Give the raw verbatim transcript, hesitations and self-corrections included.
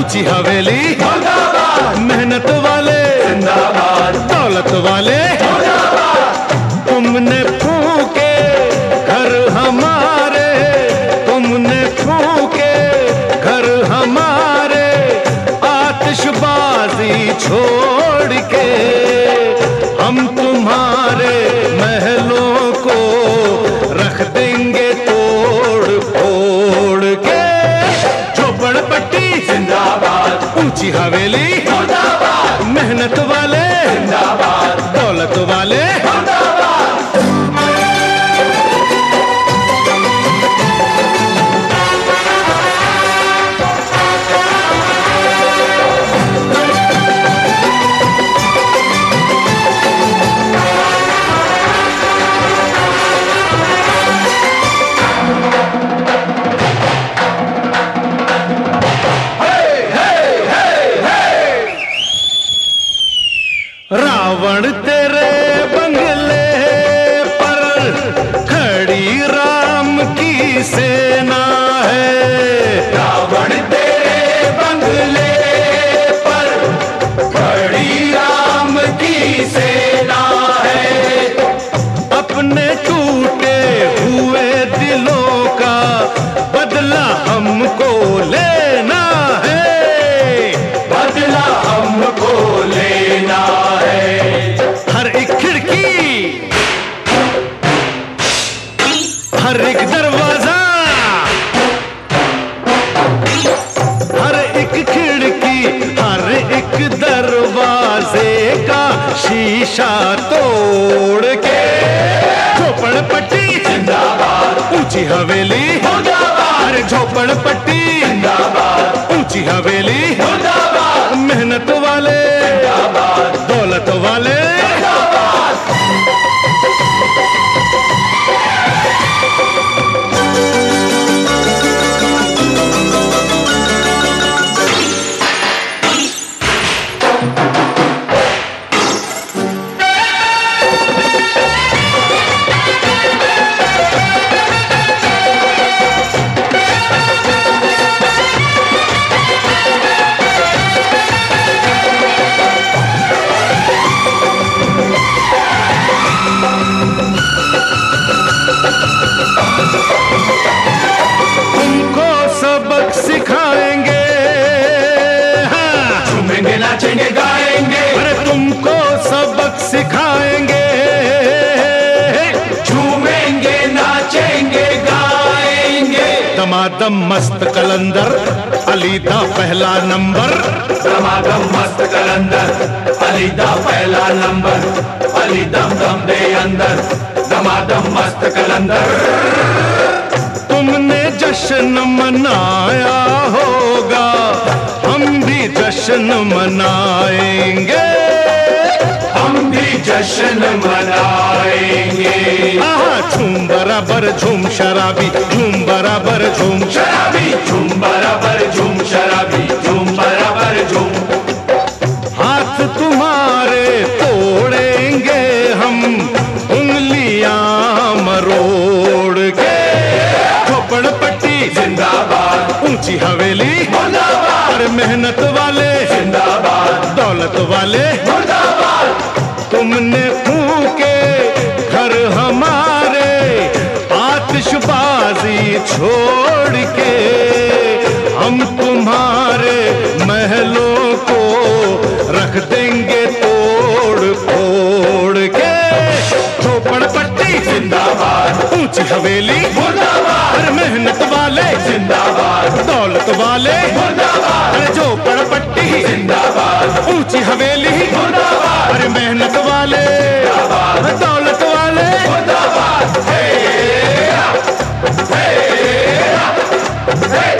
ऊंची हवेली मुर्दाबाद, मेहनत वाले जिंदाबाद, दौलत वाले मुर्दाबाद। तुमने फूके घर हमारे, तुमने फूके घर हमारे, आतिशबाजी छोड़ के हम तुम्हारे महलों को रख देंगे तोड़ फोड़ के। झोपड़पट्टी जिंदाबाद, ऊंची हवेली मुर्दाबाद, मेहनत वाले जिंदाबाद, दौलत वाले मुर्दाबाद। रावण तेरे बंगले पर खड़ी राम की सेना है, रावण तेरे बंगले पर खड़ी राम की सेना है। अपने टूटे हुए दिलों का बदला हमको लेना है, बदला हमको लेना है। हर एक खिड़की, हर एक दरवाजा, हर एक खिड़की, हर एक दरवाजे का शीशा तोड़ के। झोपड़पट्टी जिंदाबाद, ऊंची हवेली मुर्दाबाद, अरे झोपड़पट्टी जिंदाबाद, ऊंची हवेली मुर्दाबाद, मेहनत वाले जिंदाबाद, दौलत वाले जिंदाबाद। तुमको सबक सिखाएंगे, हाँ। झूमेंगे नाचेंगे गाएंगे, अरे तुमको सबक सिखाएंगे, झूमेंगे नाचेंगे गाएंगे। दमादम मस्त कलंदर अलीदा पहला नंबर, दमादम मस्त कलंदर अलीदा पहला नंबर, अली दम दम दे अंदर, दमादम मस्त कलंदर। तुमने जश्न मनाया होगा, हम भी जश्न मनाएंगे, हम भी जश्न मनाएंगे। आहा, झूम बराबर झूम शराबी, झूम बराबर झूम शराबी, झूम बराबर झूम शराबी, झूम बराबर झूम। हाथ तुम्हारे तोड़ेंगे हम, उंगलियां मरोड़ के। झोपड़पट्टी जिंदाबाद, ऊंची हवेली मुर्दाबाद, अरे मेहनत वाले जिंदाबाद, दौलत वाले मुर्दाबाद। तुमने फूके घर हमारे, आतिशबाजी छोड़ के हम तुम्हारे महलों को रख देंगे तोड़ फोड़ के। झोपड़पट्टी जिंदाबाद, ऊंची हवेली मुर्दाबाद, अरे मेहनत वाले जिंदाबाद, दौलत वाले मुर्दाबाद, अरे झोपड़पट्टी जिंदाबाद, ऊंची हवेली मुर्दाबाद, अरे मेहनत वाले दौलत वाले मुर्दाबाद। हे, हे, हे।